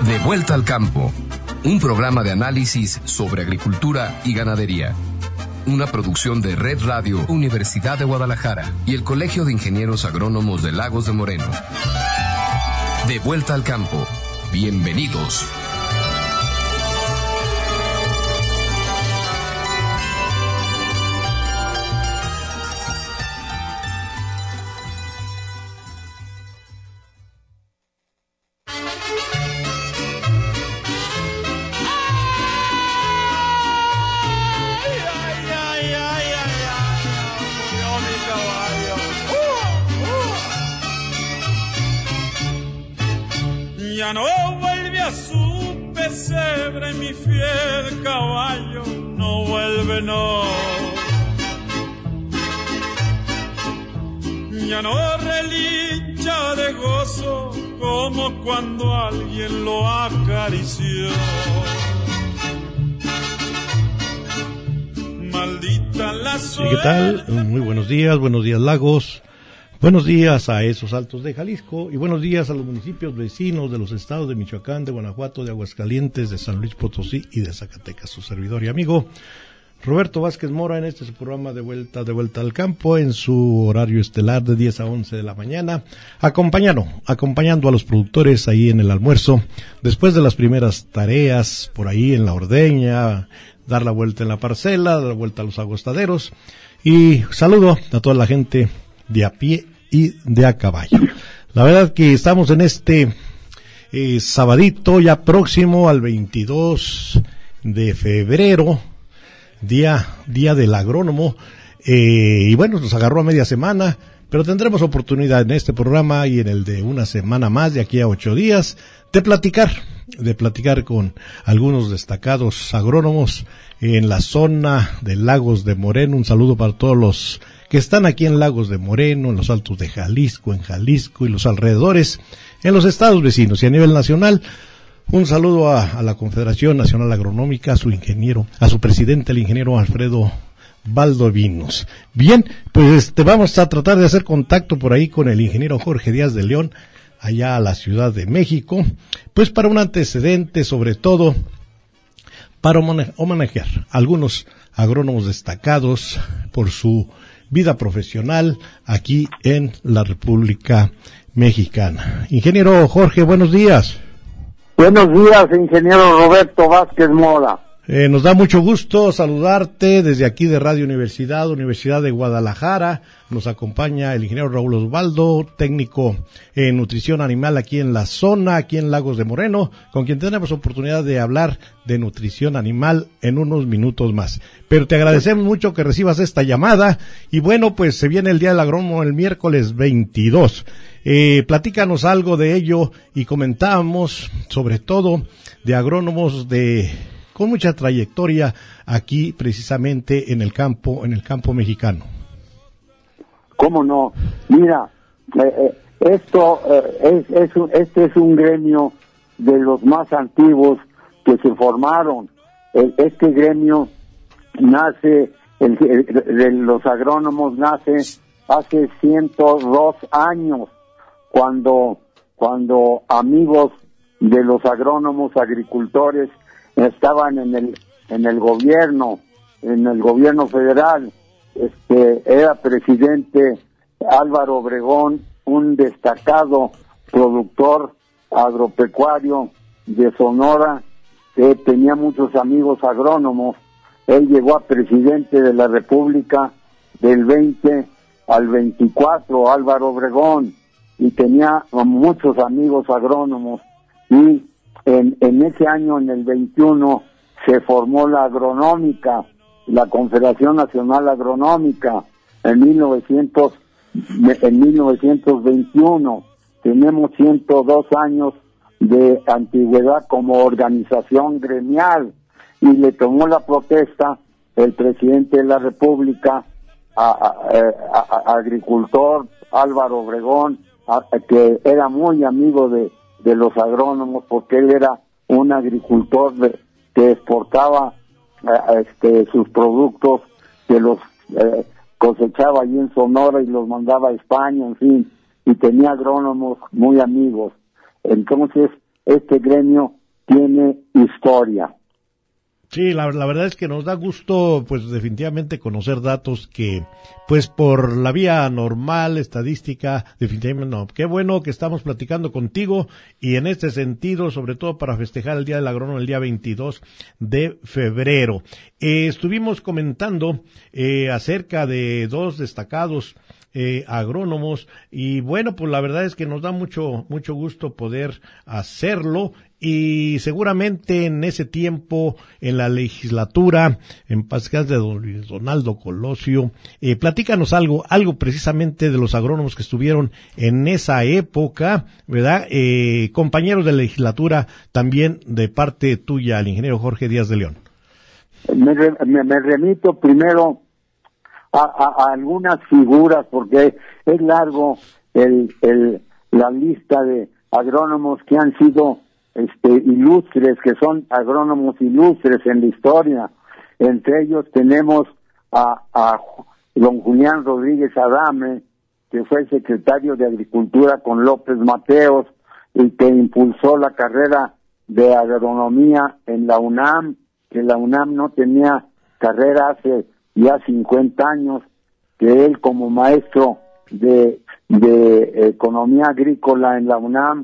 De vuelta al campo, un programa de análisis sobre agricultura y ganadería. Una producción de Red Radio, Universidad de Guadalajara y el Colegio de Ingenieros Agrónomos de Lagos de Moreno. De vuelta al campo. Bienvenidos. Ya no vuelve a su pesebre mi fiel caballo, no vuelve, no. Ya no relincha de gozo como cuando alguien lo acarició. Maldita la suerte. ¿Qué tal? Muy buenos días Lagos. Buenos días a esos altos de Jalisco y buenos días a los municipios vecinos de los estados de Michoacán, de Guanajuato, de Aguascalientes, de San Luis Potosí y de Zacatecas. Su servidor y amigo Roberto Vázquez Mora en este su programa de vuelta al campo en su horario estelar de 10 a 11 de la mañana, acompañando a los productores ahí en el almuerzo, después de las primeras tareas por ahí en la ordeña, dar la vuelta en la parcela, dar la vuelta a los agostaderos y saludo a toda la gente de a pie y de a caballo. La verdad que estamos en este sabadito ya próximo al 22 de febrero, día del agrónomo, y bueno, nos agarró a media semana, pero tendremos oportunidad en este programa y en el de una semana más, de aquí a 8 días, de platicar con algunos destacados agrónomos en la zona de Lagos de Moreno. Un saludo para todos los que están aquí en Lagos de Moreno, en los altos de Jalisco, en Jalisco y los alrededores, en los estados vecinos y a nivel nacional. Un saludo a la Confederación Nacional Agronómica, a su presidente, el ingeniero Alfredo Valdovinos. Bien, pues vamos a tratar de hacer contacto por ahí con el ingeniero Jorge Díaz de León, allá a la Ciudad de México, pues para un antecedente, sobre todo, para homenajear a algunos agrónomos destacados por su vida profesional aquí en la República Mexicana. Ingeniero Jorge, buenos días. Buenos días, ingeniero Roberto Vázquez Mora. Nos da mucho gusto saludarte desde aquí de Radio Universidad de Guadalajara. Nos acompaña el ingeniero Raúl Osvaldo, técnico en nutrición animal aquí en la zona, aquí en Lagos de Moreno, con quien tenemos oportunidad de hablar de nutrición animal en unos minutos más. Pero te agradecemos mucho que recibas esta llamada y bueno, pues se viene el Día del Agrónomo el miércoles 22. Platícanos algo de ello y comentábamos sobre todo de agrónomos con mucha trayectoria aquí precisamente en el campo mexicano. ¿Cómo no? Mira, este es un gremio de los más antiguos que se formaron. Este gremio nace, de los agrónomos nace hace 102 años, cuando amigos de los agrónomos agricultores estaban en el gobierno federal. Era presidente Álvaro Obregón, un destacado productor agropecuario de Sonora que tenía muchos amigos agrónomos. Él llegó a presidente de la República del 20 al 24, Álvaro Obregón, y tenía muchos amigos agrónomos. Y en ese año, en el 21, se formó la agronómica, la Confederación Nacional Agronómica. En 1921 tenemos 102 años de antigüedad como organización gremial, y le tomó la protesta el presidente de la República, agricultor Álvaro Obregón, que era muy amigo de los agrónomos, porque él era un agricultor que exportaba sus productos, que los cosechaba allí en Sonora y los mandaba a España, en fin, y tenía agrónomos muy amigos. Entonces, este gremio tiene historia. Sí, la verdad es que nos da gusto, pues definitivamente conocer datos que, pues por la vía normal, estadística, definitivamente no. Qué bueno que estamos platicando contigo y en este sentido, sobre todo para festejar el Día del Agrónomo el día 22 de febrero. Estuvimos comentando acerca de dos destacados agrónomos y bueno, pues la verdad es que nos da mucho gusto poder hacerlo. Y seguramente en ese tiempo, en la legislatura, en paz de don Donaldo Colosio, platícanos algo precisamente de los agrónomos que estuvieron en esa época, ¿verdad? Compañeros de la legislatura, también de parte tuya, el ingeniero Jorge Díaz de León. Me remito primero a algunas figuras, porque es largo la lista de agrónomos que han sido ilustres, que son agrónomos ilustres en la historia. Entre ellos tenemos a don Julián Rodríguez Adame, que fue secretario de Agricultura con López Mateos y que impulsó la carrera de agronomía en la UNAM, que la UNAM no tenía carrera hace ya 50 años, que él como maestro de economía agrícola en la UNAM,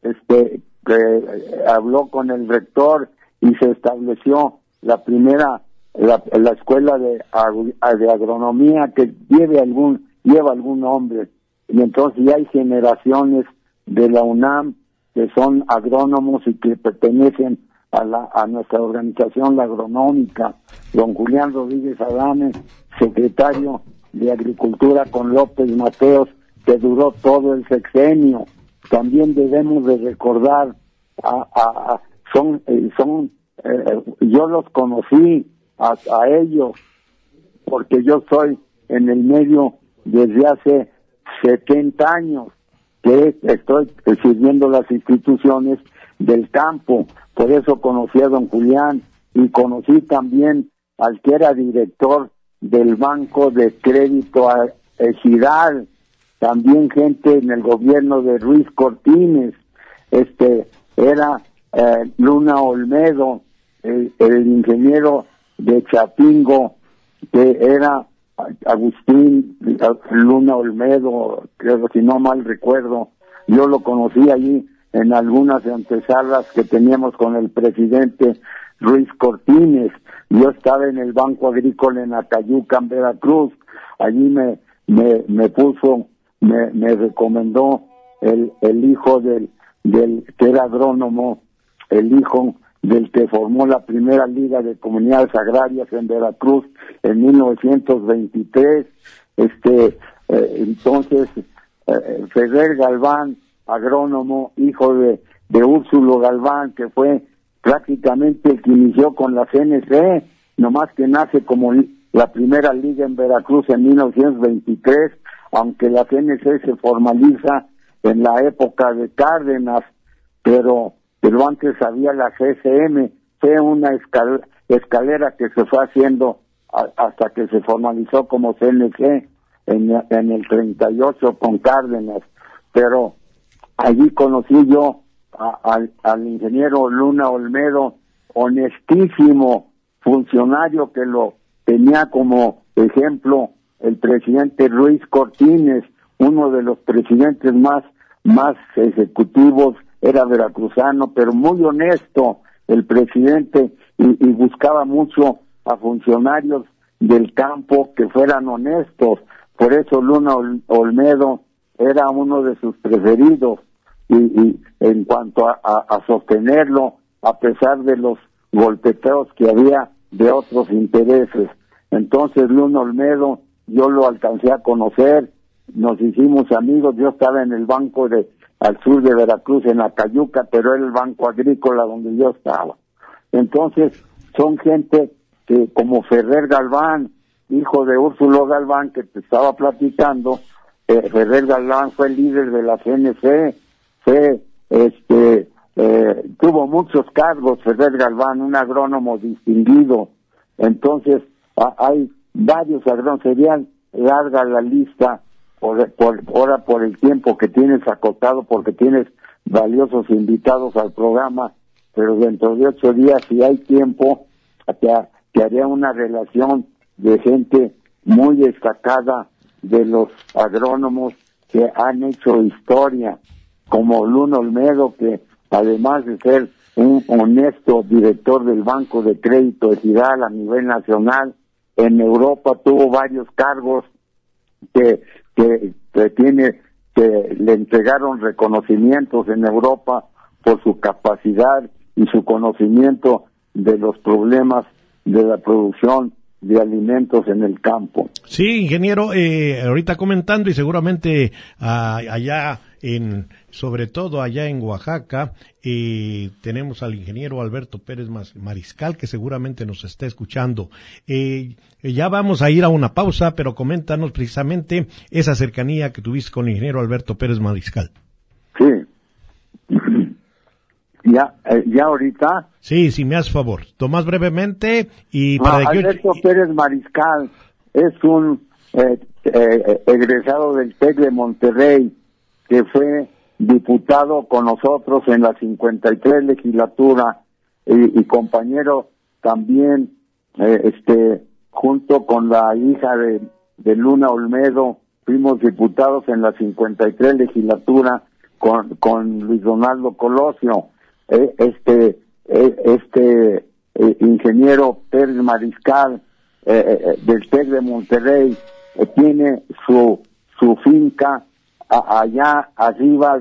habló con el rector y se estableció la escuela de agronomía que lleva algún nombre, y entonces ya hay generaciones de la UNAM que son agrónomos y que pertenecen a nuestra organización, la agronómica. Don Julián Rodríguez Adame, secretario de Agricultura con López Mateos, que duró todo el sexenio. También debemos de recordar yo los conocí a ellos porque yo estoy en el medio desde hace 70 años que estoy sirviendo las instituciones del campo. Por eso conocí a don Julián y conocí también al que era director del Banco de Crédito Ejidal, también gente en el gobierno de Ruiz Cortines, era Luna Olmedo, el ingeniero de Chapingo, que era Agustín Luna Olmedo, creo, si no mal recuerdo. Yo lo conocí allí en algunas antesalas que teníamos con el presidente Ruiz Cortines. Yo estaba en el Banco Agrícola en Acayuca, en Veracruz. Allí me recomendó el hijo del que era agrónomo, el hijo del que formó la primera Liga de Comunidades Agrarias en Veracruz en 1923. Entonces, Ferrer Galván, agrónomo, hijo de Úrsulo Galván, que fue prácticamente el que inició con la CNC, nomás que nace como la primera liga en Veracruz en 1923, aunque la CNC se formaliza en la época de Cárdenas, pero antes había la CCM, fue una escalera que se fue haciendo hasta que se formalizó como CNC en el 38 con Cárdenas. Pero allí conocí yo al ingeniero Luna Olmedo, honestísimo funcionario, que lo tenía como ejemplo el presidente Ruiz Cortines, uno de los presidentes más ejecutivos, era veracruzano, pero muy honesto el presidente, y buscaba mucho a funcionarios del campo que fueran honestos. Por eso Luna Olmedo era uno de sus preferidos, y en cuanto a sostenerlo, a pesar de los golpeteos que había de otros intereses. Entonces Luna Olmedo, yo lo alcancé a conocer, nos hicimos amigos. Yo estaba en el banco al sur de Veracruz, en Acayuca, pero era el banco agrícola donde yo estaba. Entonces son gente que, como Ferrer Galván, hijo de Úrsulo Galván, que te estaba platicando. Ferrer Galván fue el líder de la CNC, tuvo muchos cargos Ferrer Galván, un agrónomo distinguido. Entonces hay varios agrónomos, serían larga la lista por el tiempo que tienes acotado, porque tienes valiosos invitados al programa, pero dentro de 8 días, si hay tiempo, te haré una relación de gente muy destacada de los agrónomos que han hecho historia, como Luno Olmedo, que además de ser un honesto director del Banco de Crédito Ejidal a nivel nacional, en Europa tuvo varios cargos que le entregaron reconocimientos en Europa por su capacidad y su conocimiento de los problemas de la producción de alimentos en el campo. Sí, ingeniero, ahorita comentando y seguramente sobre todo allá en Oaxaca, tenemos al ingeniero Alberto Pérez Mariscal, que seguramente nos está escuchando. Ya vamos a ir a una pausa, pero coméntanos precisamente esa cercanía que tuviste con el ingeniero Alberto Pérez Mariscal. Sí. Ya ahorita. Sí, si me haces favor. Tomás brevemente y Alberto Pérez Mariscal es un egresado del TEC de Monterrey, que fue diputado con nosotros en la 53 legislatura y compañero también, junto con la hija de Luna Olmedo, fuimos diputados en la 53 legislatura con Luis Donaldo Colosio. Ingeniero Pérez Mariscal del TEC de Monterrey tiene su finca allá arriba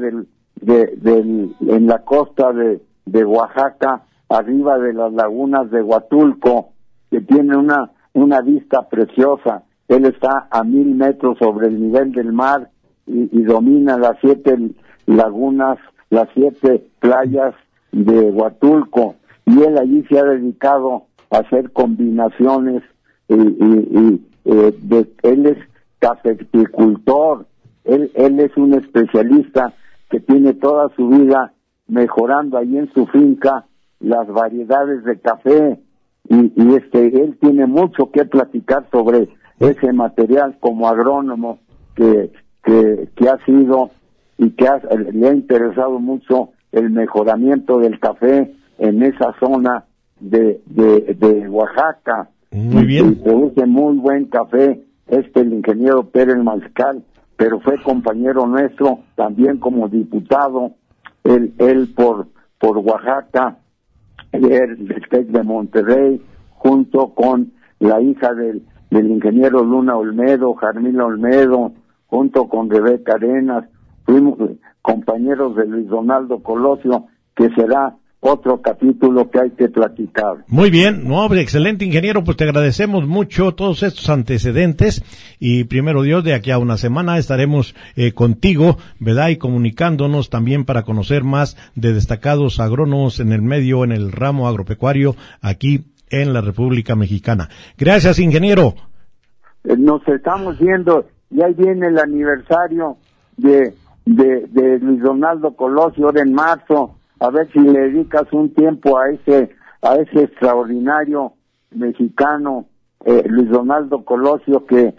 en la costa de Oaxaca, arriba de las lagunas de Huatulco, que tiene una vista preciosa. Él está a 1,000 metros sobre el nivel del mar y domina las 7 lagunas, las 7 playas de Huatulco, y él allí se ha dedicado a hacer combinaciones él es cafeticultor, él es un especialista que tiene toda su vida mejorando allí en su finca las variedades de café y él tiene mucho que platicar sobre ese material como agrónomo que ha sido y que le ha interesado mucho el mejoramiento del café en esa zona de Oaxaca. Muy bien. Y produce muy buen café el ingeniero Pérez Mariscal, pero fue compañero nuestro también como diputado, él por Oaxaca, del TEC de Monterrey, junto con la hija del ingeniero Luna Olmedo, Jarmila Olmedo, junto con Rebeca Arenas, fuimos compañeros de Luis Donaldo Colosio, que será otro capítulo que hay que platicar. Muy bien, excelente ingeniero, pues te agradecemos mucho todos estos antecedentes y primero Dios, de aquí a una semana estaremos contigo, ¿verdad? Y comunicándonos también para conocer más de destacados agrónomos en el medio, en el ramo agropecuario aquí en la República Mexicana. Gracias, ingeniero. Nos estamos viendo, y ahí viene el aniversario de Luis Donaldo Colosio, ahora en marzo. A ver si le dedicas un tiempo a ese extraordinario mexicano, Luis Donaldo Colosio, que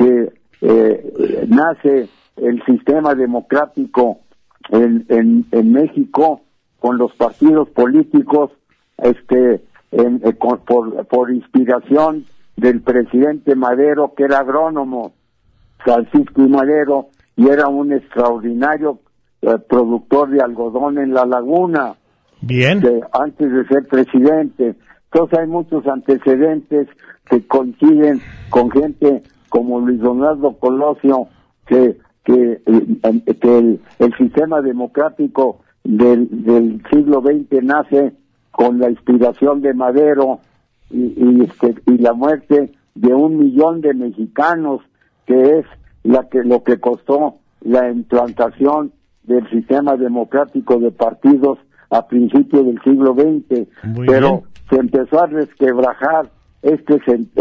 nace el sistema democrático en México con los partidos políticos, por inspiración del presidente Madero, que era agrónomo, Francisco I. Madero, y era un extraordinario productor de algodón en la laguna. Bien. Antes de ser presidente. Entonces hay muchos antecedentes que coinciden con gente como Luis Donaldo Colosio, que el sistema democrático del siglo XX nace con la inspiración de Madero y la muerte de 1 millón de mexicanos, que es lo que costó la implantación del sistema democrático de partidos a principios del siglo XX. Pero se empezó a resquebrajar este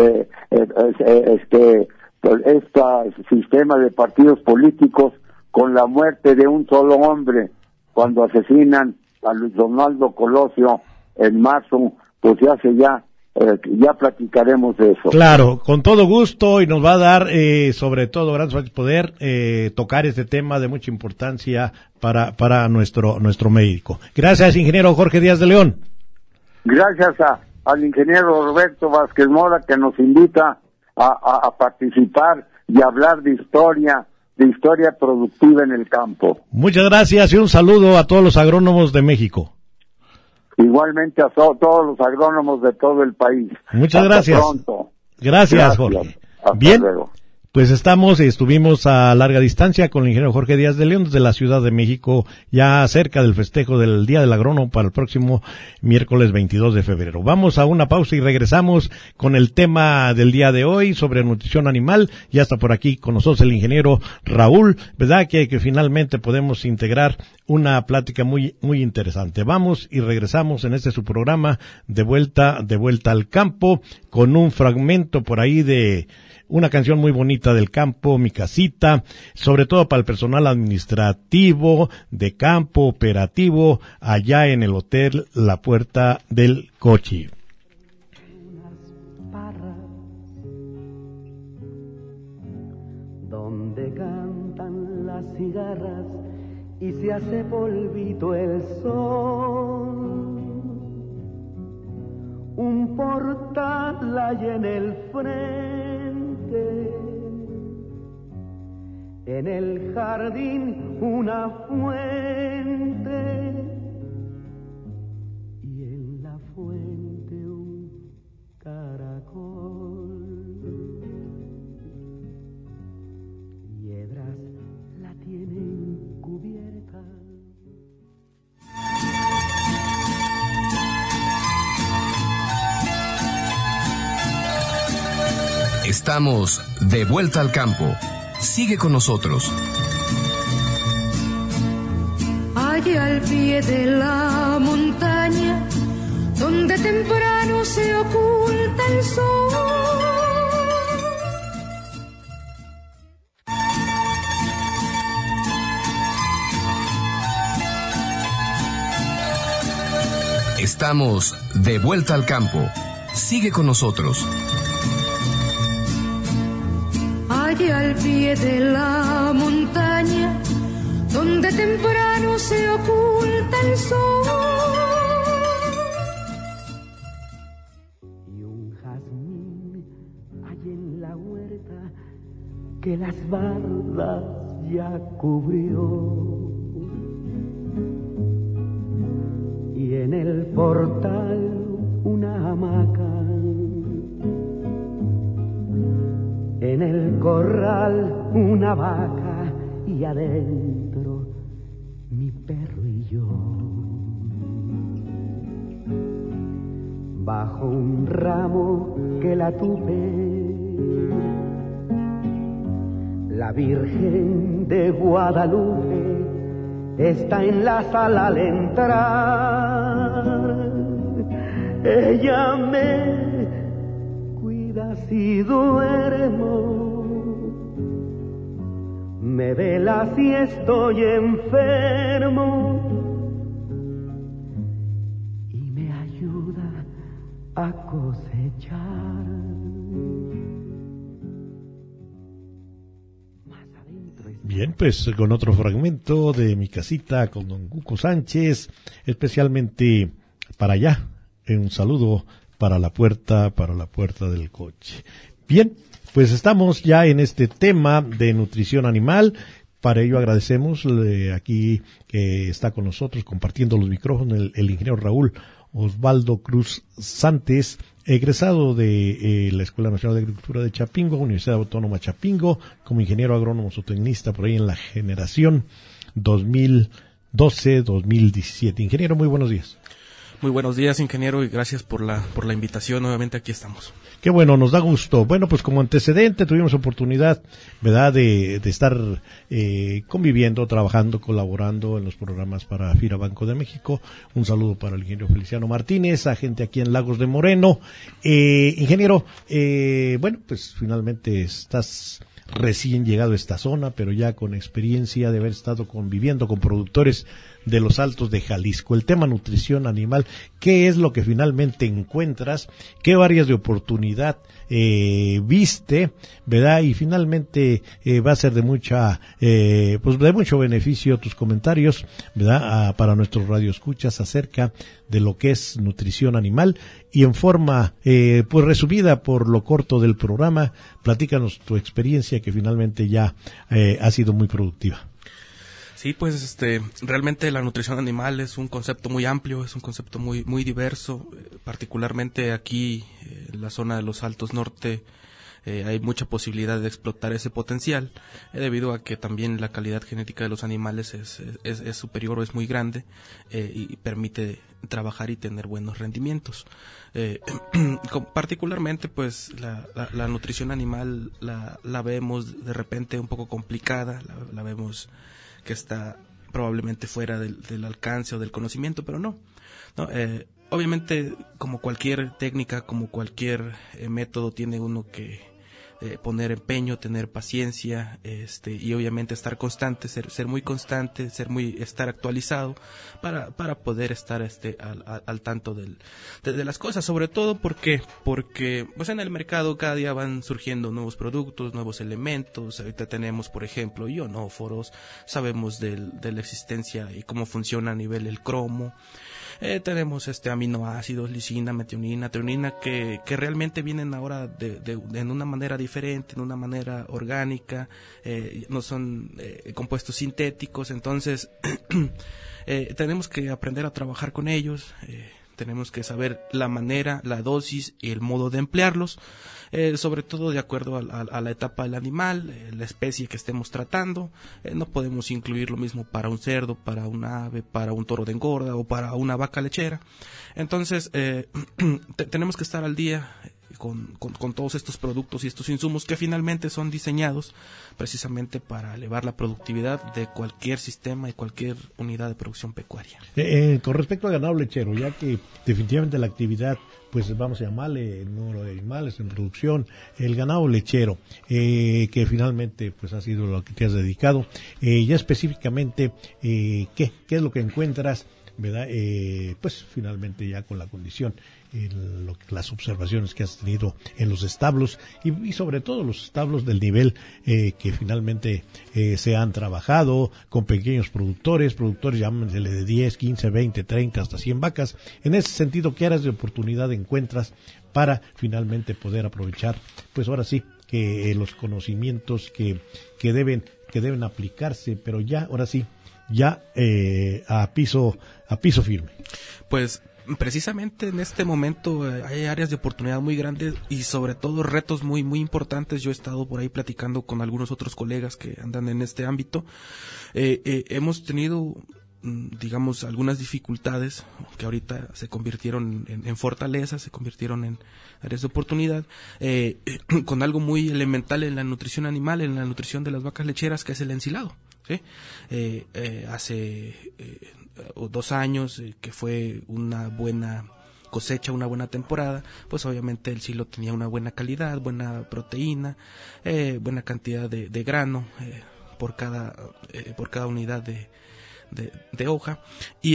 sistema de partidos políticos con la muerte de un solo hombre, cuando asesinan a Luis Donaldo Colosio en marzo, pues hace ya ya platicaremos de eso. Claro, con todo gusto, y nos va a dar, sobre todo, gracias por poder tocar este tema de mucha importancia para nuestro médico. Gracias, ingeniero Jorge Díaz de León. Gracias al ingeniero Roberto Vázquez Mora, que nos invita a participar y hablar de historia productiva en el campo. Muchas gracias y un saludo a todos los agrónomos de México. Igualmente a todos los agrónomos de todo el país. Muchas gracias. Pronto. Gracias, Jorge. Bien. Luego. Pues estuvimos a larga distancia con el ingeniero Jorge Díaz de León desde la Ciudad de México, ya cerca del festejo del Día del Agrónomo para el próximo miércoles 22 de febrero. Vamos a una pausa y regresamos con el tema del día de hoy sobre nutrición animal. Ya está por aquí con nosotros el ingeniero Raúl, ¿verdad? Que finalmente podemos integrar una plática muy, muy interesante. Vamos y regresamos en su programa de vuelta al campo, con un fragmento por ahí de una canción muy bonita del campo, Mi Casita, sobre todo para el personal administrativo, de campo, operativo, allá en el Hotel La Puerta del Cochi. Donde cantan las cigarras y se hace polvito el sol. Un portal hay en el frente, en el jardín una fuente, y en la fuente un caracol. Piedras la tienen cubierta. Estamos de vuelta al campo. Sigue con nosotros. Allá al pie de la montaña, donde temprano se oculta el sol. Estamos de vuelta al campo. Sigue con nosotros. Allá al pie de la montaña, donde temprano se oculta el sol. Y un jazmín hay en la huerta que las bardas ya cubrió. Y en el portal una hamaca, en el corral una vaca, y adentro mi perro y yo. Bajo un ramo que la tupe, la Virgen de Guadalupe está en la sala al entrar. Ella me cuida si duermo, me vela si estoy enfermo y me ayuda a cosechar. Bien, pues con otro fragmento de Mi Casita con don Cuco Sánchez, especialmente para allá, un saludo para la puerta del coche. Bien, pues estamos ya en este tema de nutrición animal. Para ello agradecemos aquí que está con nosotros compartiendo los micrófonos el ingeniero Raúl Osvaldo Cruz Santes, egresado de la Escuela Nacional de Agricultura de Chapingo, Universidad Autónoma Chapingo, como ingeniero agrónomo zootecnista por ahí en la generación 2012-2017. Ingeniero, muy buenos días. Muy buenos días, ingeniero, y gracias por la invitación. Nuevamente aquí estamos. Qué bueno, nos da gusto. Bueno, pues como antecedente tuvimos oportunidad, ¿verdad?, de estar conviviendo, trabajando, colaborando en los programas para FIRA Banco de México. Un saludo para el ingeniero Feliciano Martínez, agente aquí en Lagos de Moreno. Ingeniero, bueno, pues finalmente estás recién llegado a esta zona, pero ya con experiencia de haber estado conviviendo con productores de los Altos de Jalisco. El tema nutrición animal, ¿qué es lo que finalmente encuentras? ¿Qué áreas de oportunidad viste, verdad? Y finalmente va a ser de mucha, pues de mucho beneficio tus comentarios, verdad, para nuestros radioescuchas acerca de lo que es nutrición animal, y en forma pues resumida por lo corto del programa, platícanos tu experiencia que finalmente ya ha sido muy productiva. Sí, pues realmente la nutrición animal es un concepto muy amplio, es un concepto muy muy diverso, particularmente aquí en la zona de los Altos Norte. Hay mucha posibilidad de explotar ese potencial, debido a que también la calidad genética de los animales es superior o es muy grande, y permite trabajar y tener buenos rendimientos. Particularmente pues la nutrición animal la vemos de repente un poco complicada, la vemos que está probablemente fuera del alcance o del conocimiento, pero no. Obviamente, como cualquier técnica, como cualquier método, tiene uno que poner empeño, tener paciencia, y obviamente estar constante, ser muy constante, estar actualizado para poder estar al tanto de las cosas, sobre todo porque pues en el mercado cada día van surgiendo nuevos productos, nuevos elementos. Ahorita tenemos, por ejemplo, ionóforos, sabemos de la existencia y cómo funciona a nivel el cromo. Tenemos aminoácidos, lisina, metionina, treonina, que realmente vienen ahora en una manera diferente, en una manera orgánica, no son compuestos sintéticos. Entonces tenemos que aprender a trabajar con ellos, tenemos que saber la manera, la dosis y el modo de emplearlos, sobre todo de acuerdo a la etapa del animal, la especie que estemos tratando. No podemos incluir lo mismo para un cerdo, para un ave, para un toro de engorda o para una vaca lechera. Entonces tenemos que estar al día con todos estos productos y estos insumos que finalmente son diseñados precisamente para elevar la productividad de cualquier sistema y cualquier unidad de producción pecuaria. Con respecto al ganado lechero, ya que definitivamente la actividad, pues vamos a llamarle el número de animales en producción, el ganado lechero, que finalmente pues ha sido lo que te has dedicado, ya específicamente, ¿qué es lo que encuentras, verdad? Pues finalmente ya con la condición, las observaciones que has tenido en los establos y sobre todo los establos del nivel que finalmente se han trabajado con pequeños productores, llámensele de 10, 15, 20, 30 hasta 100 vacas. En ese sentido, ¿qué áreas de oportunidad encuentras para finalmente poder aprovechar, pues ahora sí, que los conocimientos que deben aplicarse, pero ya, ahora sí, ya a piso firme? Pues precisamente en este momento hay áreas de oportunidad muy grandes y sobre todo retos muy muy importantes. Yo he estado por ahí platicando con algunos otros colegas que andan en este ámbito. Hemos tenido, digamos, algunas dificultades que ahorita se convirtieron en fortalezas, se convirtieron en áreas de oportunidad, con algo muy elemental en la nutrición animal, en la nutrición de las vacas lecheras, que es el ensilado. ¿Sí? Hace 2 años, que fue una buena cosecha, una buena temporada, pues obviamente el silo tenía una buena calidad, buena proteína, buena cantidad de grano por cada unidad de hoja, y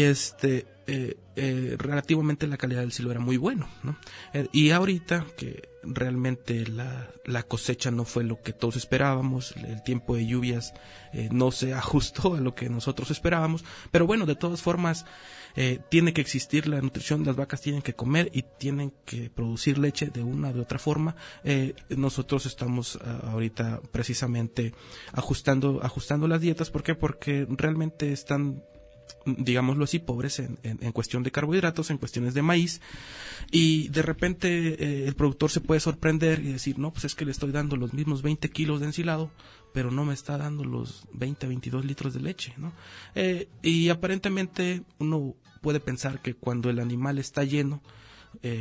relativamente la calidad del silo era muy bueno, ¿no? Y ahorita que realmente la cosecha no fue lo que todos esperábamos, el tiempo de lluvias no se ajustó a lo que nosotros esperábamos, pero bueno, de todas formas tiene que existir la nutrición, las vacas tienen que comer y tienen que producir leche de una de otra forma. Nosotros estamos ahorita precisamente ajustando las dietas. ¿Por qué? Porque realmente están, digámoslo así, pobres en cuestión de carbohidratos, en cuestiones de maíz, y de repente el productor se puede sorprender y decir, no, pues es que le estoy dando los mismos 20 kilos de ensilado, pero no me está dando los 20, 22 litros de leche, ¿no? Y aparentemente uno puede pensar que cuando el animal está lleno,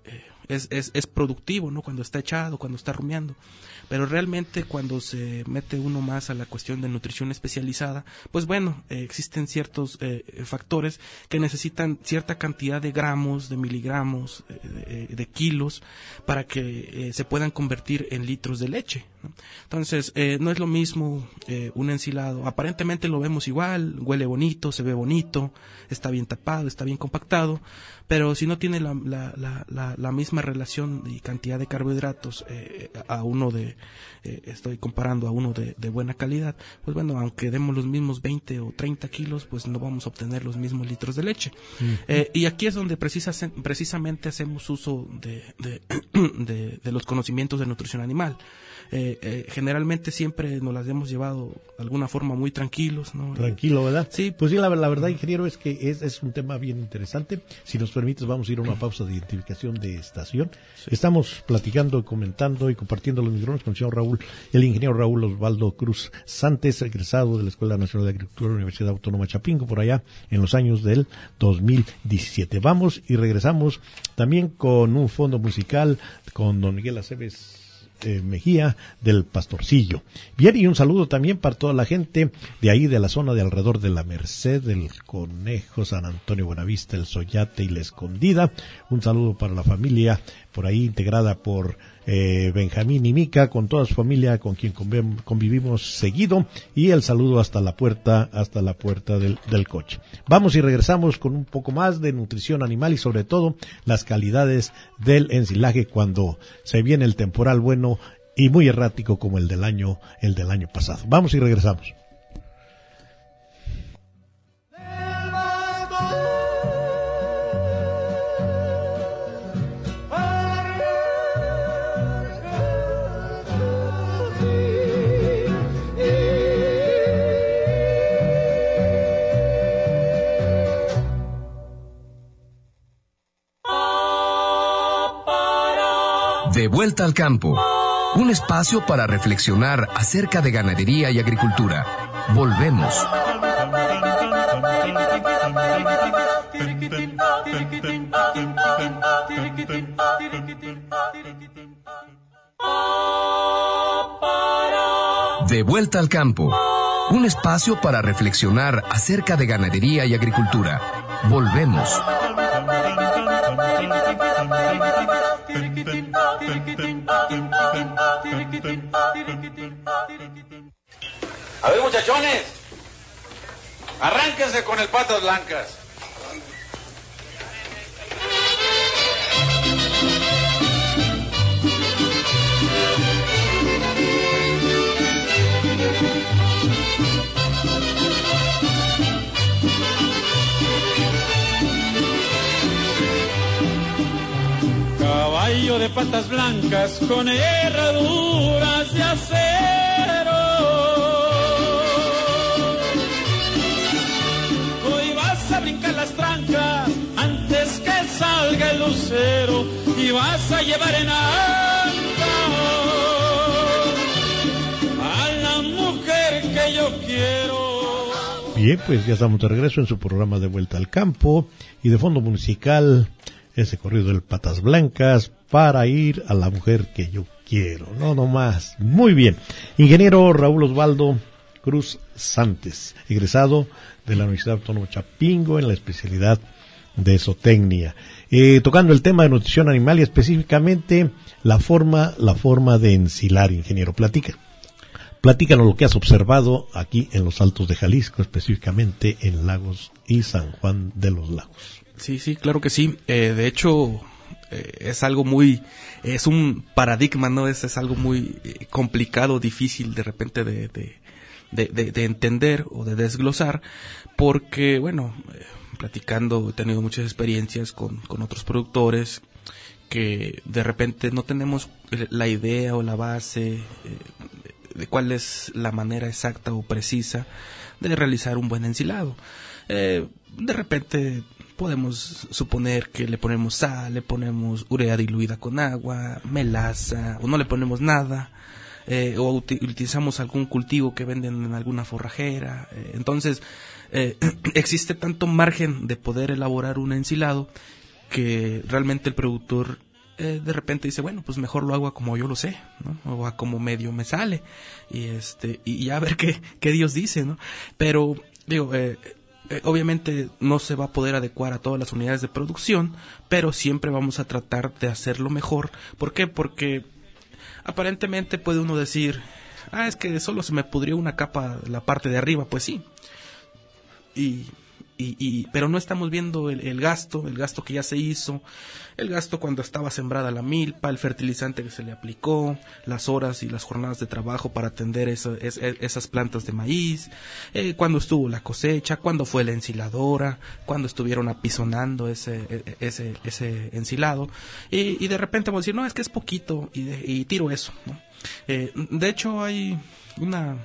es productivo, ¿no? Cuando está echado, cuando está rumiando. Pero realmente cuando se mete uno más a la cuestión de nutrición especializada, pues bueno, existen ciertos factores que necesitan cierta cantidad de gramos, de miligramos, de kilos, para que se puedan convertir en litros de leche, ¿no? Entonces, no es lo mismo un ensilado. Aparentemente lo vemos igual, huele bonito, se ve bonito, está bien tapado, está bien compactado, pero si no tiene la misma relación y cantidad de carbohidratos a uno estoy comparando a uno de buena calidad, pues bueno, aunque demos los mismos 20 o 30 kilos, pues no vamos a obtener los mismos litros de leche. Y aquí es donde precisamente hacemos uso de los conocimientos de nutrición animal. Generalmente siempre nos las hemos llevado de alguna forma muy tranquilos, ¿no? Tranquilo, ¿verdad? Sí. Pues sí, la verdad, ingeniero, es que es un tema bien interesante. Si nos permites, vamos a ir a una pausa de identificación de estación. Sí. Estamos platicando, comentando y compartiendo los micrófonos con el ingeniero Raúl Osvaldo Cruz Santes, egresado de la Escuela Nacional de Agricultura de la Universidad Autónoma Chapingo, por allá en los años del 2017. Vamos y regresamos también con un fondo musical con don Miguel Aceves Mejía del Pastorcillo. Bien, y un saludo también para toda la gente de ahí de la zona de alrededor de la Merced, del Conejo, San Antonio Buenavista, el Soyate y la Escondida. Un saludo para la familia por ahí integrada por Benjamín y Mica, con toda su familia con quien convivimos seguido, y el saludo hasta la puerta del coche. Vamos y regresamos con un poco más de nutrición animal y sobre todo las calidades del ensilaje cuando se viene el temporal bueno y muy errático como el del año pasado. Vamos y regresamos. De vuelta al campo, un espacio para reflexionar acerca de ganadería y agricultura. Volvemos. De vuelta al campo, un espacio para reflexionar acerca de ganadería y agricultura. Volvemos. A ver, muchachones, arránquense con el Patas Blancas. Caballo de patas blancas con herraduras de acero, hoy vas a brincar las trancas antes que salga el lucero y vas a llevar en alto a la mujer que yo quiero. Bien, pues ya estamos de regreso en su programa de Vuelta al Campo y de fondo musical ese corrido del Patas Blancas para ir a la mujer que yo quiero, no más. Muy bien. Ingeniero Raúl Osvaldo Cruz Santes, egresado de la Universidad Autónoma Chapingo en la especialidad de zootecnia. Tocando el tema de nutrición animal y específicamente la forma de ensilar, ingeniero. Platícanos lo que has observado aquí en los Altos de Jalisco, específicamente en Lagos y San Juan de los Lagos. Sí, claro que sí. De hecho, es algo es un paradigma, ¿no? Es algo muy complicado, difícil de repente de entender o de desglosar, porque, bueno, platicando, he tenido muchas experiencias con otros productores que de repente no tenemos la idea o la base de cuál es la manera exacta o precisa de realizar un buen ensilado. De repente podemos suponer que le ponemos sal, le ponemos urea diluida con agua, melaza, o no le ponemos nada, o utilizamos algún cultivo que venden en alguna forrajera. Entonces, existe tanto margen de poder elaborar un ensilado que realmente el productor de repente dice, bueno, pues mejor lo hago a como yo lo sé, ¿no? O a como medio me sale, y ya a ver qué Dios dice, ¿no? Pero, digo, obviamente no se va a poder adecuar a todas las unidades de producción, pero siempre vamos a tratar de hacerlo mejor. ¿Por qué? Porque aparentemente puede uno decir, es que solo se me pudrió una capa, la parte de arriba. Pues sí, pero no estamos viendo el gasto que ya se hizo, el gasto cuando estaba sembrada la milpa, el fertilizante que se le aplicó, las horas y las jornadas de trabajo para atender esas plantas de maíz, cuando estuvo la cosecha, cuando fue la ensiladora, cuando estuvieron apisonando ese ensilado, y de repente vamos a decir, no, es que es poquito, y tiro eso, ¿no? De hecho hay una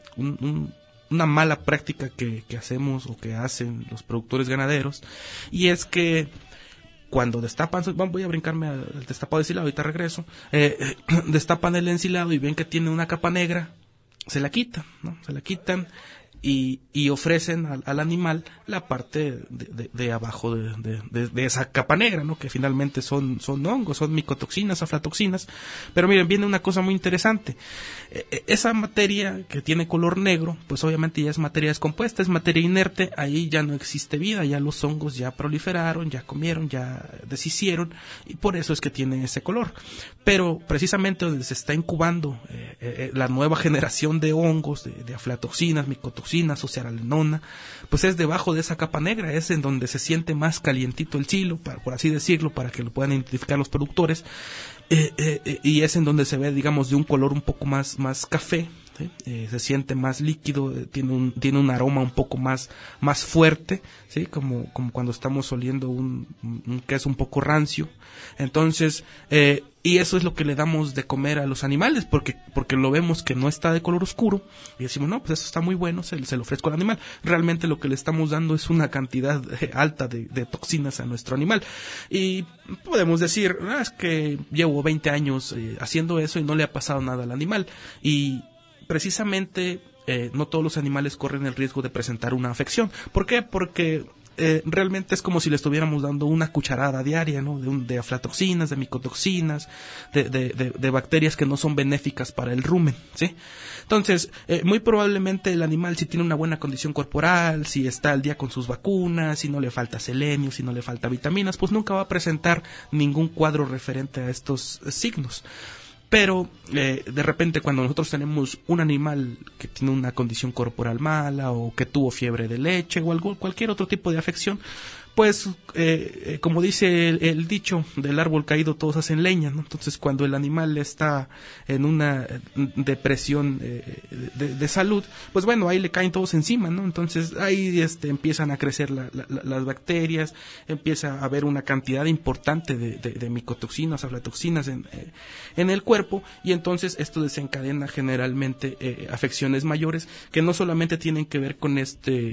mala práctica que hacemos o que hacen los productores ganaderos, y es que cuando destapan, voy a brincarme al destapado de ensilado, ahorita regreso, destapan el ensilado y ven que tiene una capa negra, se la quitan, ¿no? Se la quitan y ofrecen al animal la parte de abajo de esa capa negra, ¿no? Que finalmente son hongos, son micotoxinas, aflatoxinas. Pero miren, viene una cosa muy interesante. Esa materia que tiene color negro, pues obviamente ya es materia descompuesta, es materia inerte, ahí ya no existe vida, ya los hongos ya proliferaron, ya comieron, ya deshicieron, y por eso es que tiene ese color. Pero precisamente donde se está incubando la nueva generación de hongos, de aflatoxinas, micotoxinas, ocearalenona, pues es debajo de esa capa negra, es en donde se siente más calientito el chilo, por así decirlo, para que lo puedan identificar los productores, y es en donde se ve, digamos, de un color un poco más café, ¿sí? Se siente más líquido, tiene un aroma un poco más fuerte, ¿sí? Como cuando estamos oliendo un queso un poco rancio. Entonces, y eso es lo que le damos de comer a los animales, porque lo vemos que no está de color oscuro, y decimos, no, pues eso está muy bueno, se lo ofrezco al animal. Realmente lo que le estamos dando es una cantidad alta de toxinas a nuestro animal, y podemos decir, es que llevo 20 años haciendo eso y no le ha pasado nada al animal, y precisamente no todos los animales corren el riesgo de presentar una afección. ¿Por qué? Porque realmente es como si le estuviéramos dando una cucharada diaria, ¿no? De aflatoxinas, de micotoxinas, de bacterias que no son benéficas para el rumen, ¿sí? Entonces, muy probablemente el animal, si tiene una buena condición corporal, si está al día con sus vacunas, si no le falta selenio, si no le falta vitaminas, pues nunca va a presentar ningún cuadro referente a estos signos. Pero de repente cuando nosotros tenemos un animal que tiene una condición corporal mala, o que tuvo fiebre de leche, o cualquier otro tipo de afección, pues como dice el dicho, del árbol caído todos hacen leña, ¿no? Entonces cuando el animal está en una depresión de salud, pues bueno, ahí le caen todos encima, ¿no? Entonces ahí empiezan a crecer las bacterias, empieza a haber una cantidad importante de micotoxinas, aflatoxinas en el cuerpo, y entonces esto desencadena generalmente afecciones mayores que no solamente tienen que ver con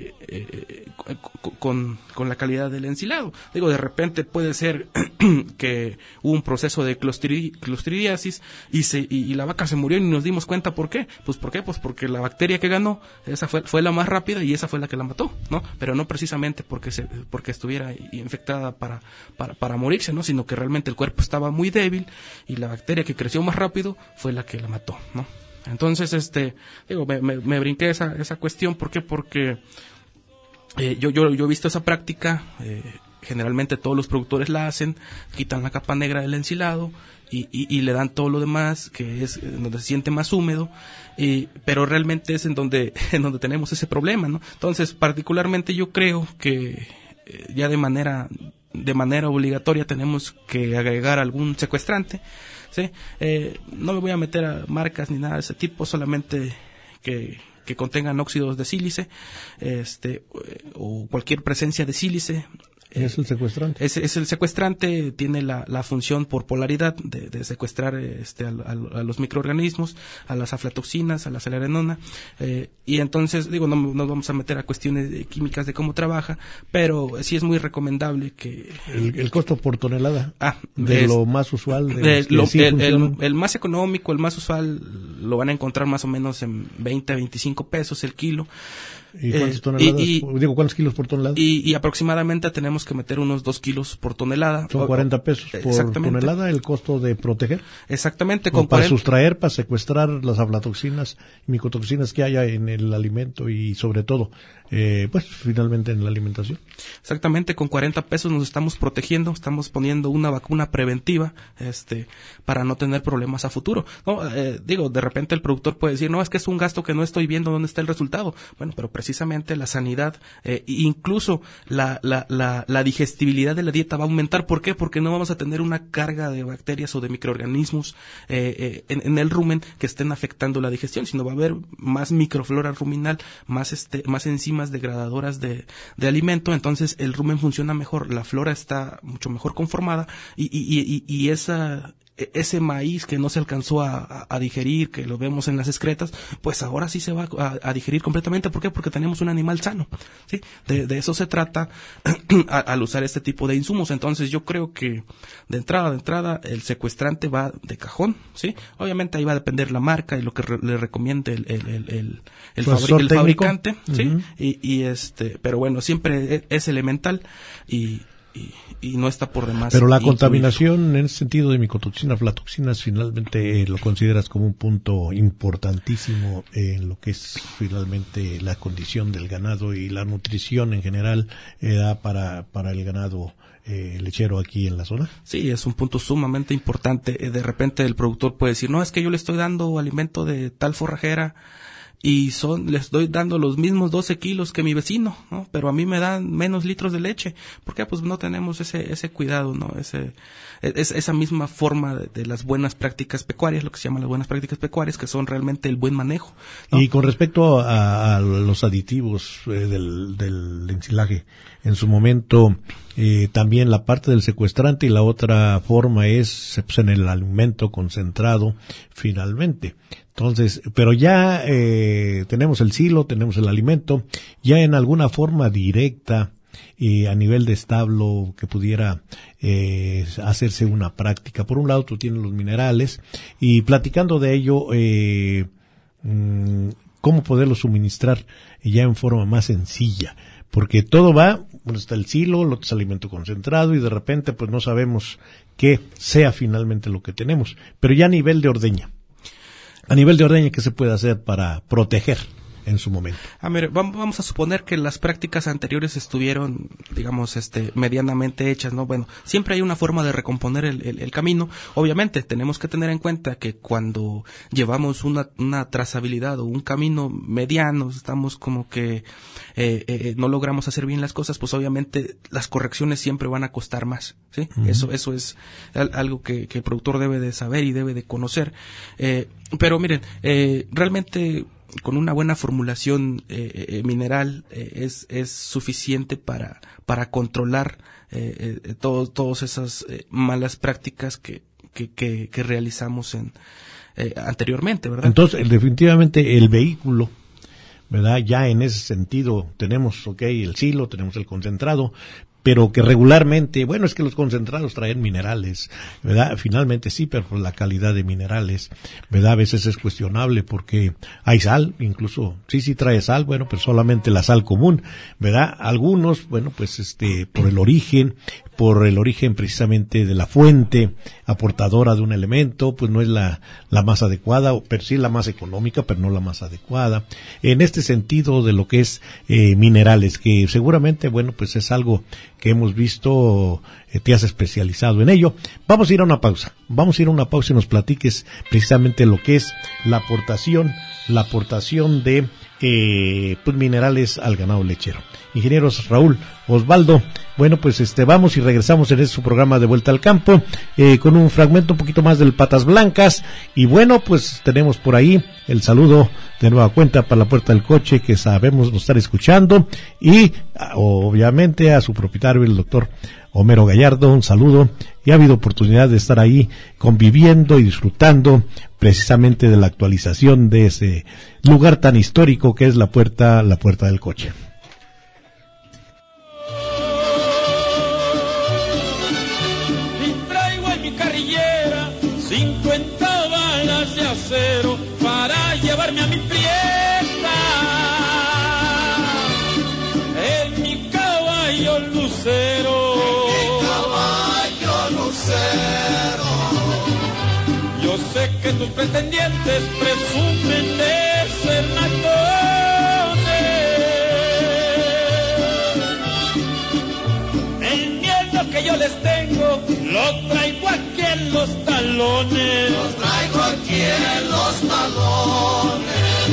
con la calidad del ensilado. Digo, de repente puede ser que hubo un proceso de clostridiasis y la vaca se murió y nos dimos cuenta. ¿Por qué? Pues porque la bacteria que ganó, esa fue la más rápida y esa fue la que la mató, ¿no? Pero no precisamente porque estuviera infectada para morirse, ¿no? Sino que realmente el cuerpo estaba muy débil y la bacteria que creció más rápido fue la que la mató, ¿no? Entonces, digo, me brinqué esa cuestión. ¿Por qué? Porque yo he visto esa práctica, generalmente todos los productores la hacen, quitan la capa negra del ensilado y le dan todo lo demás, que es donde se siente más húmedo, pero realmente es en donde tenemos ese problema, ¿no? Entonces, particularmente yo creo que ya de manera obligatoria tenemos que agregar algún secuestrante, ¿sí? No me voy a meter a marcas ni nada de ese tipo, solamente que contengan óxidos de sílice, o cualquier presencia de sílice. ¿Es el secuestrante? Es el secuestrante, tiene la función por polaridad de secuestrar a los microorganismos, a las aflatoxinas, a la ocearalenona, y entonces, digo, no nos vamos a meter a cuestiones químicas de cómo trabaja, pero sí es muy recomendable que... El costo por tonelada, lo más usual. El más económico, el más usual, lo van a encontrar más o menos en 20 a 25 pesos el kilo. ¿Y cuántas toneladas? ¿Cuántos kilos por tonelada? Y aproximadamente tenemos que meter unos 2 kilos por tonelada. Son 40 pesos por tonelada el costo de proteger. Exactamente. Para sustraer, para secuestrar las aflatoxinas y micotoxinas que haya en el alimento y sobre todo, pues finalmente en la alimentación. Exactamente, con 40 pesos nos estamos protegiendo, estamos poniendo una vacuna preventiva, para no tener problemas a futuro. No, de repente el productor puede decir, no, es que es un gasto que no estoy viendo dónde está el resultado. Bueno, pero precisamente la sanidad, incluso la digestibilidad de la dieta va a aumentar. ¿Por qué? Porque no vamos a tener una carga de bacterias o de microorganismos en el rumen que estén afectando la digestión, sino va a haber más microflora ruminal, más enzimas degradadoras de alimento. Entonces el rumen funciona mejor, la flora está mucho mejor conformada y ese maíz que no se alcanzó a digerir, que lo vemos en las excretas, pues ahora sí se va a digerir completamente. ¿Por qué? Porque tenemos un animal sano, ¿sí? De eso se trata al usar este tipo de insumos. Entonces yo creo que de entrada el secuestrante va de cajón, ¿sí? Obviamente ahí va a depender la marca y lo que le recomiende el fabricante, ¿sí? Uh-huh. Pero bueno, siempre es elemental y no está por demás. Pero la contaminación en ese sentido de micotoxina, aflatoxinas, finalmente lo consideras como un punto importantísimo en lo que es finalmente la condición del ganado y la nutrición en general para el ganado lechero aquí en la zona. Sí, es un punto sumamente importante. De repente el productor puede decir, no, es que yo le estoy dando alimento de tal forrajera y les estoy dando los mismos 12 kilos que mi vecino, ¿no? Pero a mí me dan menos litros de leche. ¿Por qué? Pues no tenemos ese cuidado, ¿no? Esa misma forma de las buenas prácticas pecuarias, lo que se llaman las buenas prácticas pecuarias, que son realmente el buen manejo, ¿no? Y con respecto a los aditivos del ensilaje, en su momento también la parte del secuestrante y la otra forma es pues, en el alimento concentrado finalmente. Entonces, pero ya tenemos el silo, tenemos el alimento, ya en alguna forma directa a nivel de establo que pudiera hacerse una práctica. Por un lado tú tienes los minerales y platicando de ello, cómo poderlos suministrar ya en forma más sencilla. Porque todo va, bueno, está el silo, lo es alimento concentrado y de repente pues no sabemos qué sea finalmente lo que tenemos. Pero ya a nivel de ordeña. A nivel de ordeña, ¿qué se puede hacer para proteger en su momento? Mire, vamos a suponer que las prácticas anteriores estuvieron, digamos, medianamente hechas, ¿no? Bueno, siempre hay una forma de recomponer el camino. Obviamente, tenemos que tener en cuenta que cuando llevamos una trazabilidad o un camino mediano, estamos como que no logramos hacer bien las cosas, pues obviamente las correcciones siempre van a costar más, ¿sí? Uh-huh. Eso es algo que el productor debe de saber y debe de conocer. Pero miren, realmente con una buena formulación mineral es suficiente para controlar todas esas malas prácticas que realizamos anteriormente, ¿verdad? Entonces, definitivamente el vehículo, ¿verdad? Ya en ese sentido tenemos, el silo, tenemos el concentrado, pero que regularmente, bueno, es que los concentrados traen minerales, ¿verdad? Finalmente sí, pero por la calidad de minerales, ¿verdad? A veces es cuestionable porque hay sal, incluso, sí trae sal, bueno, pero solamente la sal común, ¿verdad? Algunos, bueno, pues por el origen precisamente de la fuente aportadora de un elemento, pues no es la más adecuada, pero sí la más económica, pero no la más adecuada. En este sentido de lo que es minerales, que seguramente, bueno, pues es algo que hemos visto, te has especializado en ello. Vamos a ir a una pausa y nos platiques precisamente lo que es la aportación de pues minerales al ganado lechero. Ingenieros Raúl, Osvaldo, bueno, pues vamos y regresamos en su programa de Vuelta al Campo, con un fragmento un poquito más del Patas Blancas, y bueno, pues tenemos por ahí el saludo de nueva cuenta para la Puerta del Coche, que sabemos nos estar escuchando, y obviamente a su propietario, el doctor Homero Gallardo, un saludo, y ha habido oportunidad de estar ahí conviviendo y disfrutando precisamente de la actualización de ese lugar tan histórico que es la Puerta del Coche. Y traigo en mi carrillera 50 balas de acero para llevarme a mi fiesta. caballo lucero. Mi caballo lucero. Yo sé que tus pretendientes presumen de ser matones. El miedo que yo les tengo lo traigo aquí en los talones. Los traigo aquí en los talones.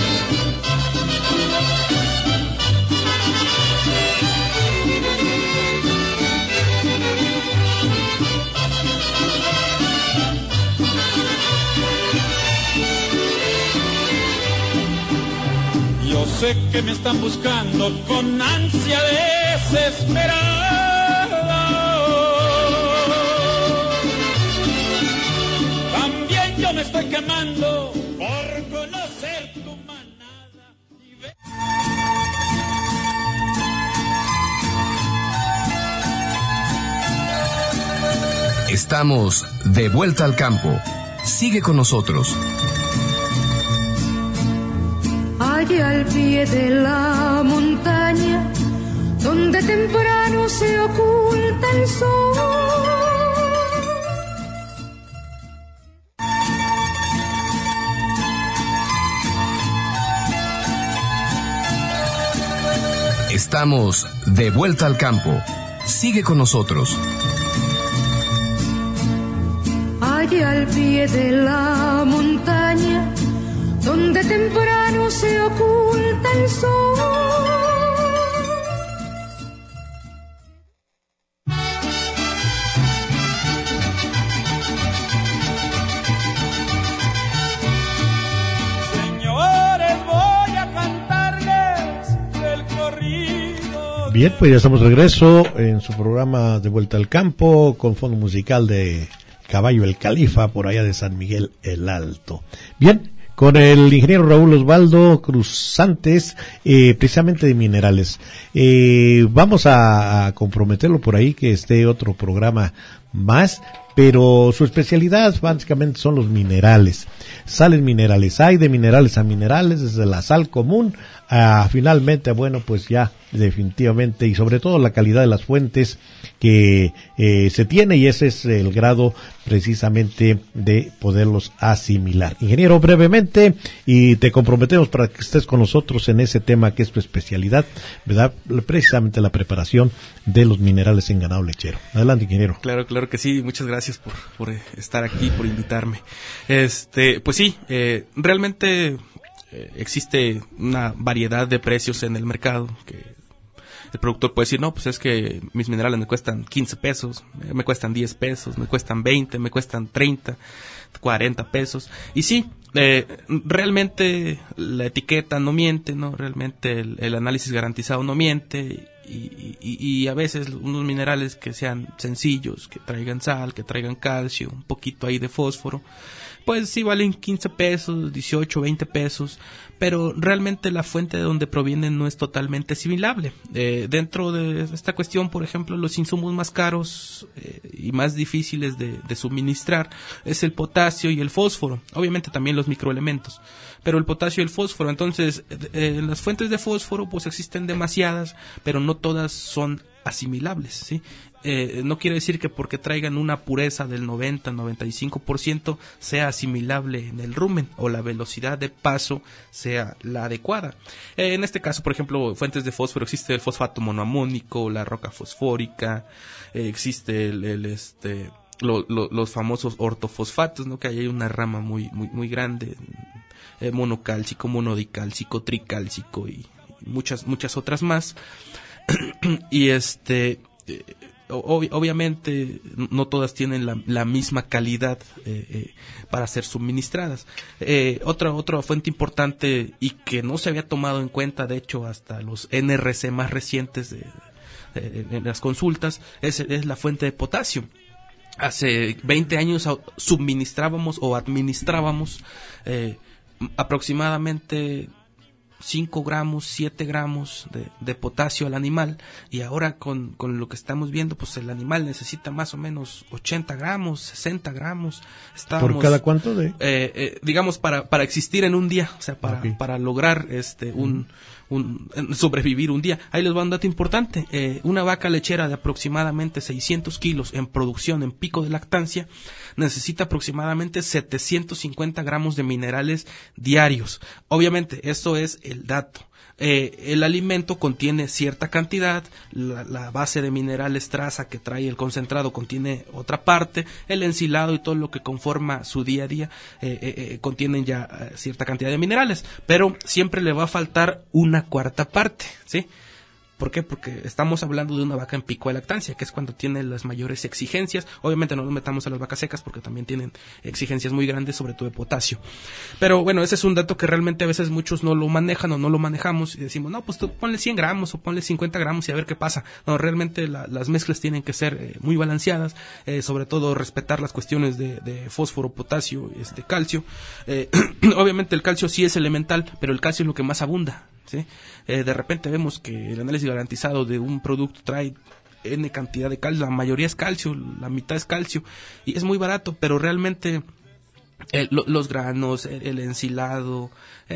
Yo sé que me están buscando con ansia desesperada. También yo me estoy quemando por conocer tu manada. Estamos de vuelta al campo. Sigue con nosotros. Allá al pie de la montaña, donde temprano se oculta el sol. Estamos de vuelta al campo. Sigue con nosotros. Allá al pie de la montaña, donde temprano se oculta el sol. Señores, voy a cantarles el corrido. Bien, pues ya estamos de regreso en su programa De Vuelta al Campo, con fondo musical de Caballo el Califa, por allá de San Miguel el Alto. Bien, con el ingeniero Raúl Osvaldo Cruzantes, precisamente de minerales. Vamos a comprometerlo por ahí, que esté otro programa más, pero su especialidad básicamente son los minerales. Salen minerales, hay de minerales a minerales, desde la sal común a finalmente, bueno, pues ya definitivamente, y sobre todo la calidad de las fuentes que se tiene, y ese es el grado precisamente de poderlos asimilar. Ingeniero, brevemente, y te comprometemos para que estés con nosotros en ese tema que es tu especialidad, ¿verdad? Precisamente la preparación de los minerales en ganado lechero. Adelante, ingeniero. Claro que sí, muchas gracias por estar aquí, por invitarme. Pues sí, realmente existe una variedad de precios en el mercado, que el productor puede decir, no, pues es que mis minerales me cuestan 15 pesos, me cuestan 10 pesos, me cuestan 20, me cuestan 30, 40 pesos. Y sí, realmente la etiqueta no miente, ¿no? Realmente el análisis garantizado no miente. Y a veces unos minerales que sean sencillos, que traigan sal, que traigan calcio, un poquito ahí de fósforo, pues sí valen 15 pesos, 18, 20 pesos, pero realmente la fuente de donde provienen no es totalmente asimilable. Dentro de esta cuestión, por ejemplo, los insumos más caros y más difíciles de suministrar es el potasio y el fósforo, obviamente también los microelementos, pero el potasio y el fósforo. Entonces, las fuentes de fósforo pues existen demasiadas, pero no todas son asimilables, ¿sí? No quiere decir que porque traigan una pureza del 90-95% sea asimilable en el rumen o la velocidad de paso sea la adecuada. En este caso, por ejemplo, fuentes de fósforo, existe el fosfato monoamónico, la roca fosfórica, existe los famosos ortofosfatos, ¿no? Que ahí hay una rama muy grande, monocálcico, monodicálcico, tricálcico y muchas otras más. Y obviamente no todas tienen la misma calidad para ser suministradas. Otra fuente importante y que no se había tomado en cuenta, de hecho hasta los NRC más recientes en las consultas, es la fuente de potasio. Hace 20 años suministrábamos o administrábamos aproximadamente 5 gramos, 7 gramos de potasio al animal, y ahora con lo que estamos viendo, pues el animal necesita más o menos 80 gramos, 60 gramos. ¿Por cada cuánto digamos, para existir en un día, o sea, para lograr sobrevivir un día. Ahí les va un dato importante. Una vaca lechera de aproximadamente 600 kilos en producción, en pico de lactancia, necesita aproximadamente 750 gramos de minerales diarios. Obviamente, esto es el dato. El alimento contiene cierta cantidad, la base de minerales traza que trae el concentrado contiene otra parte, el ensilado y todo lo que conforma su día a día contienen ya cierta cantidad de minerales, pero siempre le va a faltar una cuarta parte, ¿sí? ¿Por qué? Porque estamos hablando de una vaca en pico de lactancia, que es cuando tiene las mayores exigencias. Obviamente no nos metamos a las vacas secas porque también tienen exigencias muy grandes, sobre todo de potasio. Pero bueno, ese es un dato que realmente a veces muchos no lo manejan o no lo manejamos y decimos, no, pues tú ponle 100 gramos o ponle 50 gramos y a ver qué pasa. No, realmente las mezclas tienen que ser muy balanceadas, sobre todo respetar las cuestiones de fósforo, potasio, calcio. Obviamente el calcio sí es elemental, pero el calcio es lo que más abunda, ¿sí? De repente vemos que el análisis garantizado de un producto trae N cantidad de calcio, la mayoría es calcio, la mitad es calcio, y es muy barato, pero realmente los granos, el ensilado,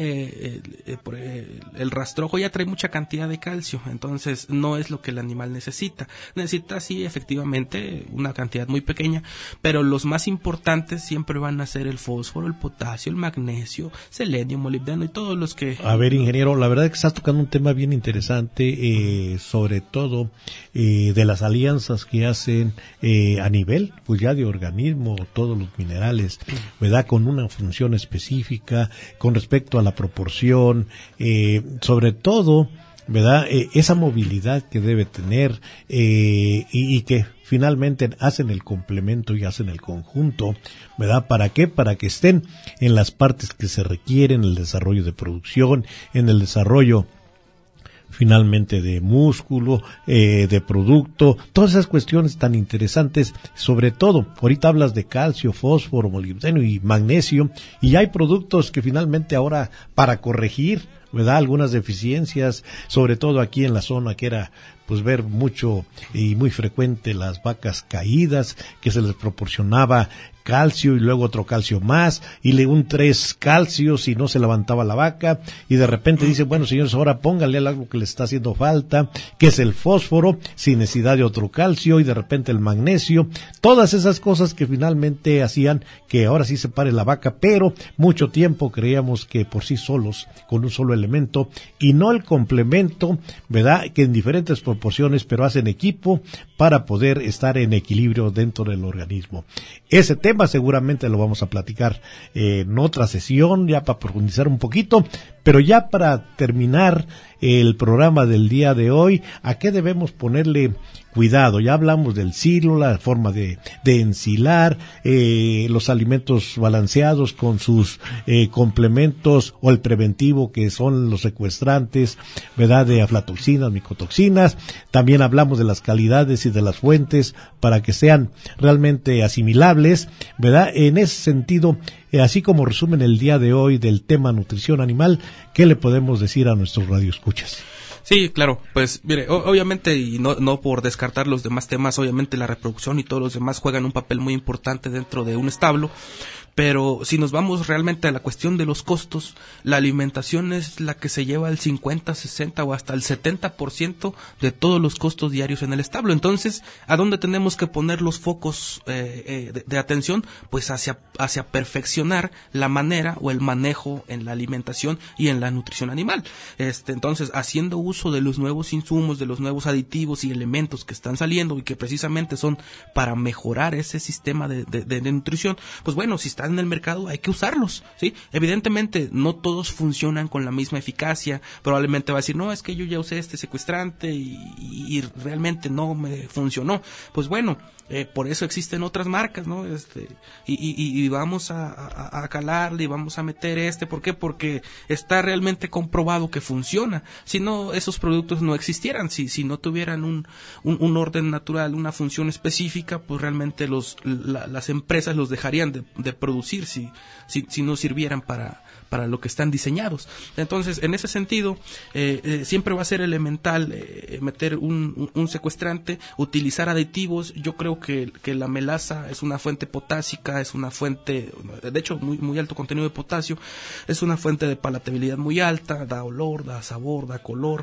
el rastrojo ya trae mucha cantidad de calcio, entonces no es lo que el animal necesita. Necesita sí efectivamente una cantidad muy pequeña, pero los más importantes siempre van a ser el fósforo, el potasio, el magnesio, selenio, molibdeno y todos los que... A ver, ingeniero, la verdad es que estás tocando un tema bien interesante, sobre todo de las alianzas que hacen a nivel pues ya de organismo, todos los minerales, ¿verdad? Con una función específica con respecto a la proporción, sobre todo, ¿verdad? Esa movilidad que debe tener y que finalmente hacen el complemento y hacen el conjunto, ¿verdad? ¿Para qué? Para que estén en las partes que se requieren, en el desarrollo de producción, en el desarrollo finalmente de músculo, de producto, todas esas cuestiones tan interesantes, sobre todo, ahorita hablas de calcio, fósforo, molibdeno y magnesio, y hay productos que finalmente ahora para corregir, ¿verdad? Algunas deficiencias, sobre todo aquí en la zona que era pues ver mucho y muy frecuente las vacas caídas, que se les proporcionaba calcio y luego otro calcio más, y un 3 calcios y no se levantaba la vaca, y de repente dice, bueno señores, ahora pónganle algo que le está haciendo falta, que es el fósforo, sin necesidad de otro calcio, y de repente el magnesio, todas esas cosas que finalmente hacían que ahora sí se pare la vaca, pero mucho tiempo creíamos que por sí solos, con un solo elemento, y no el complemento, ¿verdad? Que en diferentes proporciones, pero hacen equipo para poder estar en equilibrio dentro del organismo. Ese tema seguramente lo vamos a platicar en otra sesión, ya para profundizar un poquito, pero ya para terminar el programa del día de hoy, ¿a qué debemos ponerle cuidado? Ya hablamos del silo, la forma de ensilar, los alimentos balanceados con sus complementos o el preventivo que son los secuestrantes, ¿verdad? De aflatoxinas, micotoxinas. También hablamos de las calidades y de las fuentes para que sean realmente asimilables, ¿verdad? En ese sentido, así como resumen el día de hoy del tema nutrición animal, ¿qué le podemos decir a nuestros radioescuchas? Sí, claro, pues mire, obviamente, y no por descartar los demás temas, obviamente la reproducción y todos los demás juegan un papel muy importante dentro de un establo, pero si nos vamos realmente a la cuestión de los costos, la alimentación es la que se lleva el 50, 60 o hasta el 70% de todos los costos diarios en el establo. Entonces, ¿a dónde tenemos que poner los focos de atención? Pues hacia perfeccionar la manera o el manejo en la alimentación y en la nutrición animal. Entonces, haciendo uso de los nuevos insumos, de los nuevos aditivos y elementos que están saliendo y que precisamente son para mejorar ese sistema de nutrición, pues bueno, si están en el mercado hay que usarlos, ¿sí? Evidentemente no todos funcionan con la misma eficacia, probablemente va a decir, no, es que yo ya usé este secuestrante y realmente no me funcionó. Pues bueno, por eso existen otras marcas, ¿no? Y vamos a calarle y vamos a meter ¿por qué? Porque está realmente comprobado que funciona. Si no, esos productos no existieran, si no tuvieran un orden natural, una función específica, pues realmente las empresas los dejarían de producir si no sirvieran para lo que están diseñados. Entonces, en ese sentido, siempre va a ser elemental meter un secuestrante, utilizar aditivos. Yo creo que la melaza es una fuente potásica, es una fuente, de hecho, muy alto contenido de potasio, es una fuente de palatabilidad muy alta, da olor, da sabor, da color,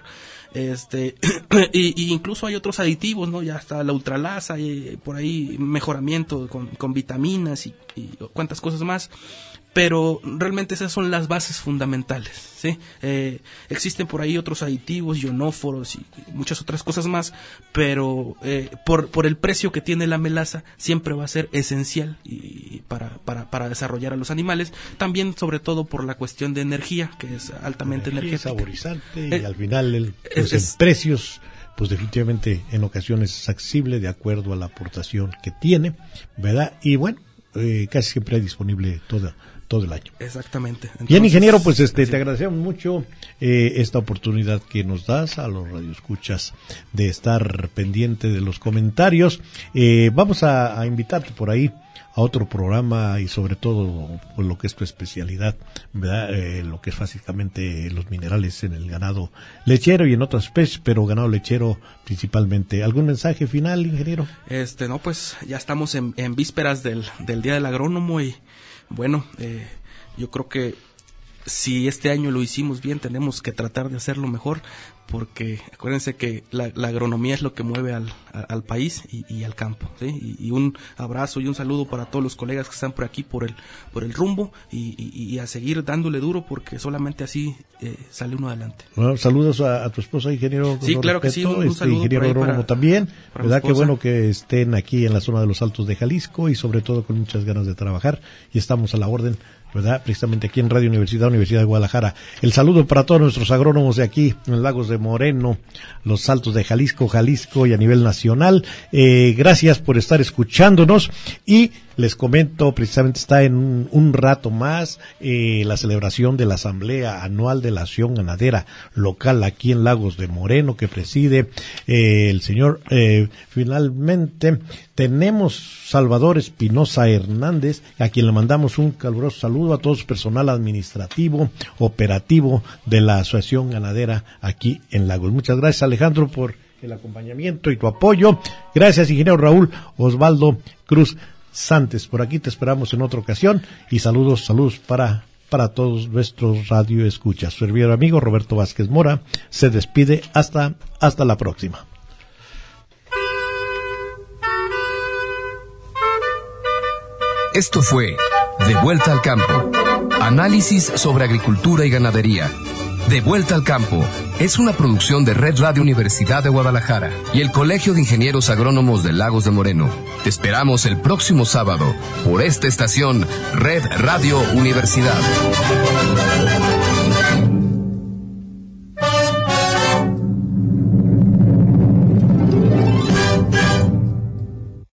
y incluso hay otros aditivos, ¿no? Ya está la ultralaza, y por ahí mejoramiento con vitaminas y cuantas cosas más. Pero realmente esas son las bases fundamentales, ¿sí? Existen por ahí otros aditivos, ionóforos y muchas otras cosas más, pero por el precio que tiene la melaza siempre va a ser esencial y para desarrollar a los animales. También, sobre todo, por la cuestión de energía, que es altamente energética. Saborizante, y al final el precios, pues definitivamente en ocasiones es accesible de acuerdo a la aportación que tiene, ¿verdad? Y bueno, casi siempre hay disponible todo el año. Exactamente. Entonces, bien, ingeniero, pues te agradecemos mucho esta oportunidad que nos das a los radioescuchas de estar pendiente de los comentarios. Vamos a invitarte por ahí a otro programa y sobre todo por lo que es tu especialidad, ¿verdad? Lo que es básicamente los minerales en el ganado lechero y en otras especies, pero ganado lechero principalmente. ¿Algún mensaje final, ingeniero? No, pues ya estamos en vísperas del Día del Agrónomo y bueno, yo creo que si este año lo hicimos bien, tenemos que tratar de hacerlo mejor, porque acuérdense que la agronomía es lo que mueve al país y al campo, ¿sí? Y un abrazo y un saludo para todos los colegas que están por aquí por el rumbo y a seguir dándole duro, porque solamente así sale uno adelante. Bueno, saludos a tu esposa, ingeniero. Sí, claro que sí, un saludo ingeniero agrónomo también, ¿verdad? Qué bueno que estén aquí en la zona de los Altos de Jalisco y sobre todo con muchas ganas de trabajar, y estamos a la orden, ¿verdad? Precisamente aquí en Radio Universidad de Guadalajara. El saludo para todos nuestros agrónomos de aquí, en Lagos de Moreno, los Altos de Jalisco y a nivel nacional. Gracias por estar escuchándonos, y les comento, precisamente está en un rato más la celebración de la Asamblea Anual de la Acción Ganadera Local aquí en Lagos de Moreno, que preside el señor. Finalmente tenemos Salvador Espinosa Hernández, a quien le mandamos un caluroso saludo, a todo su personal administrativo, operativo de la Asociación Ganadera aquí en Lagos. Muchas gracias, Alejandro, por el acompañamiento y tu apoyo. Gracias, ingeniero Raúl Osvaldo Cruz Santos. Por aquí te esperamos en otra ocasión, y saludos para todos nuestros radioescuchas. Su servidor amigo Roberto Vázquez Mora se despide hasta la próxima. Esto fue De Vuelta al Campo. Análisis sobre agricultura y ganadería. De Vuelta al Campo es una producción de Red Radio Universidad de Guadalajara y el Colegio de Ingenieros Agrónomos de Lagos de Moreno. Te esperamos el próximo sábado por esta estación Red Radio Universidad.